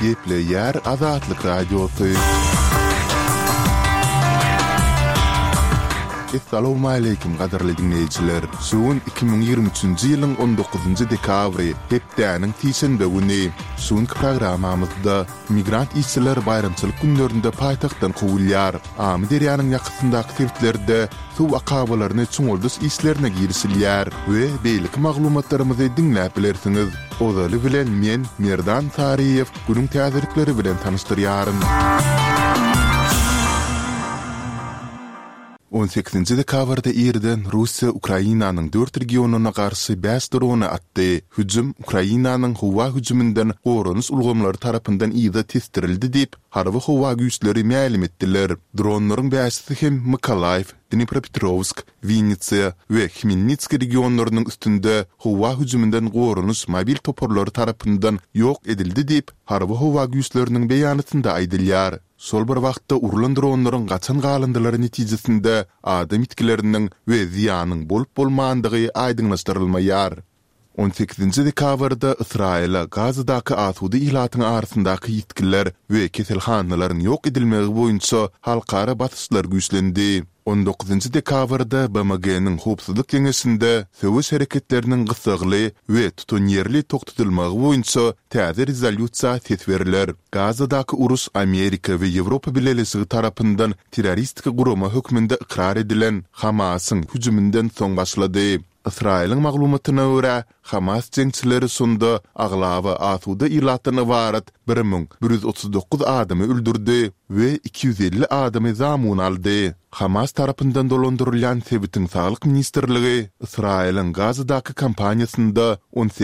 Yeple yer Azatlyk Radiosu. Assalamu alaykum qadarly dinleyijiler. Suun 2023-nji ýylyň 19-njy dekabry hepdäniň tiýşenbe güni. Suunky programamyzda migrant işçiler bayramçylyk günlerinde paýtagtdan gowulýar. Amy derýanyň ýakyndaky tertlerde suw akabalaryny çuňuldys işlerine girişilýär we beýlik maglumatlarymyzy dinläp bilersiňiz. Ozaly bilen men Merdan Tariýew günüň täzirlikleri bilen tanışdyrýarym. 18-nji dekabrda Irden Russiýa Ukrainanyň 4 regionuna garşy 5 drony atdy. Hüjüm Ukrainanyň howa hüjümünden gorunus ulgamlary tarapyndan ýa-da testirildi diýip harby howa güýçleri ma'lum etdiler. Dronlaryň bäşisi hem Mykolaiv, Dnipropetrovsk, Vinnytsia we Khmelnytski regionlarynyň üstünde howa hüjümünden gorunus mobil toporlary tarapyndan ýok edildi diýip harby howa güýçleriniň beýanatynda aýdylýar. Sol bir wagtda urulan dronlaryň gaçan galandylary netijesinde adam itkileriniň we ziýanyň bolup bolmandygy aýdynlaşdyrylmaýar. 18-nji dekabrda Israila Gazadaky asudy ilatyň arasyndaky ýetkiler we keselhanalaryň ýok edilmegi boýunça halkara batyşlar güýçlendi. 19-njy dekabrda BMG-niň howpsuzlyk keňeşinde söwüş hereketleriniň gysagly we tutunýerli toktatylmagy boýunça täze rezolyutsiýa tetweriler. Gazadaky urus Amerika we Ýewropa bilelisigi tarapyndan terroristik gurama hökmünde ikrar edilen Hamasyň hüjümünden soň başlady. Israil'in maglumatyna görä, Hamas jeňçileri sonda aglawa asuda ilatyny barat 1139 adamy öldürdi we 250 adamy zamun aldy. Hamas tarapyndan dolandyrylýan Sebitiň Saglyk Ministrligi Israil'in Gazadaky kampaniýasynda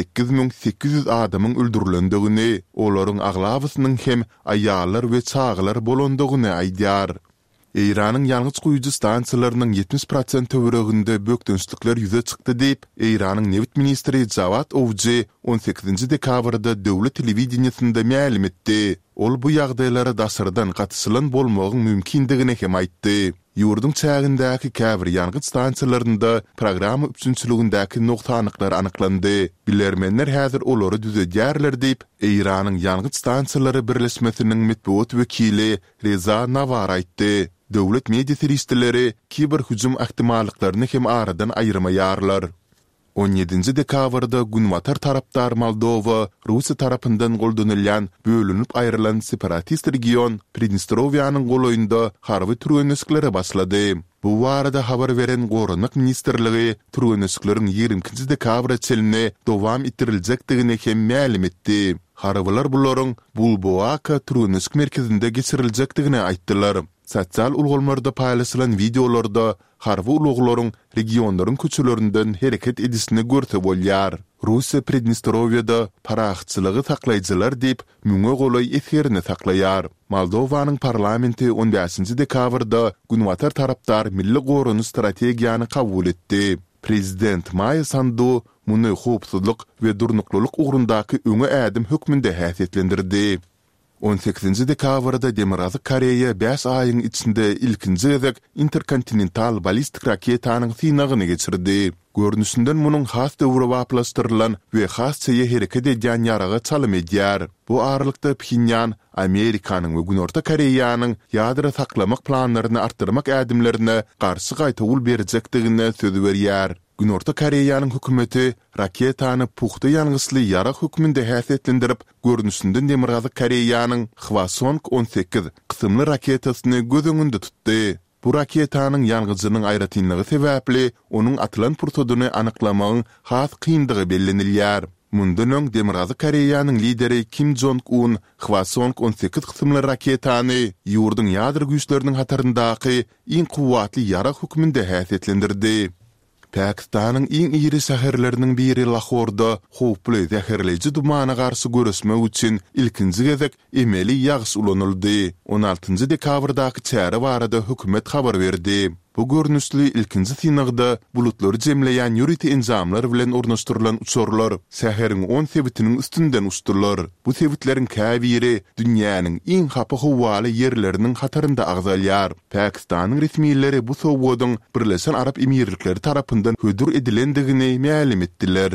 18800 adamyň öldürilendigini, olaryň aglawasynyň hem aýallar we çaglar bolandygyny aýdýar. Iranyň ýalňyç guýucu stansiýalarynyň 70% töwereginde bökdünçlikler ýüze çykdy diýip Iranyň Newt ministri Jawad Owji 18-nji dekabrda döwlet telewizionyasynda ma'lum etdi. Ol bu ýagdaýlara dasyrdan gatysylan bolmagyň mümkindigine hem aýtdy. Ýurdun çägindäki käbir ýalňyç stansiýalarynda programma üçinçiligindäki noktanyklar anyklandy. Bilermenler häzir olary düzedýärler diýip Iranyň ýalňyç stansiýalary birleşmesiniň medeniýet wekili Reza Navar aýtdy. Döwlet media serişdileri kiber hüjüm ähtimallyklaryny hem aradan aýyrmaýarlar. 17-nji dekabrda Günwatar tarapdar Moldova Russiýa tarapyndan goldanylýan bölünip aýrylan separatist region Pridnestrovýanyň golaýynda harby türgenişleri başlady. Bu warada habar beren Gorunluk Ministrligi türgenişleriň 20-nji dekabra çeline dowam etdiriljakdygyny hem ma'lum etdi. Harbylar bularyň Bulboaka türgenişlik merkezinde geçiriljakdygyny aýtdylar. Sosial ulgamlarda paýlaşylan videolarda harby uluglaryň regionlaryň köçelerinden hereket edisini görse bolýar. Russiýa Pridnestrovýada paraxçylygy saklaýjylar diýip müňe golay eferini saklaýar. Moldowanyň parlamenti 15-nji dekabrda Günwatar tarapdar milli gorunus strategiýany kabul etdi. Prezident Maya Sandu muny howpsuzlyk we durnuklyk ugrundaky öňe ädim hökmünde häsiýetlendirdi. 18-nji dekabrda Demirazy Koreýa 5 aýyň içinde ilkinji gezek interkontinental ballistik raketanyň synagyny geçirdi. Görnüşinden munyň has döwre waplaşdyrylan we hasça hereket edýän ýaraga çalym edýär. Bu aralykda Pxinyan Amerikanyň we Günorta Koreýanyň ýadra saklamak planlaryny artdyrmak ädimlerine garşy gaýta berjekdigine söz berýär. Günorta Koreýanyň hökümeti raketany puxta ýalňysly ýara hökmünde häsiýetlendirip, görnüşinden Demirazy Koreýanyň Hwasong-18 kysymly raketasyny göz öňünde tutdy. Bu raketanyň ýalňyjynyň aýratynlygy sebäpli onuň atylan purtodyny anyklamagyň has kyndygy bellenilýär. Mundan öň Demirazy Koreýanyň lideri Kim Jong-un Hwasong-18 kysymly raketany ýurdun ýadra güýçleriniň hataryndaky iň kuwatly ýara hökmünde häsiýetlendirdi. Pakistanyň iň iri şäherleriniň biri Lahorda howply zäherleýiji dumana garşy görüşmek üçin ilkinji gezek emeli ýagyş ulanyldy. 16-njy dekabrdaky çäre barada hökümet habar berdi. Bu görnüşli ilkinji synagda bulutlary jemleýän ýüriti enzamlar bilen ornaşdyrylan uçurlar şäheriň 10 sebitiniň üstünden uçdylar. Bu sebitleriň käbiri dünýäniň iň hapa howaly ýerleriniň hatarynda agzalýar. Pakistanyň resmiýetleri bu sowgadyň Birleşen Arap Emirlikleri tarapyndan hödür edilendigini ma'lum etdiler.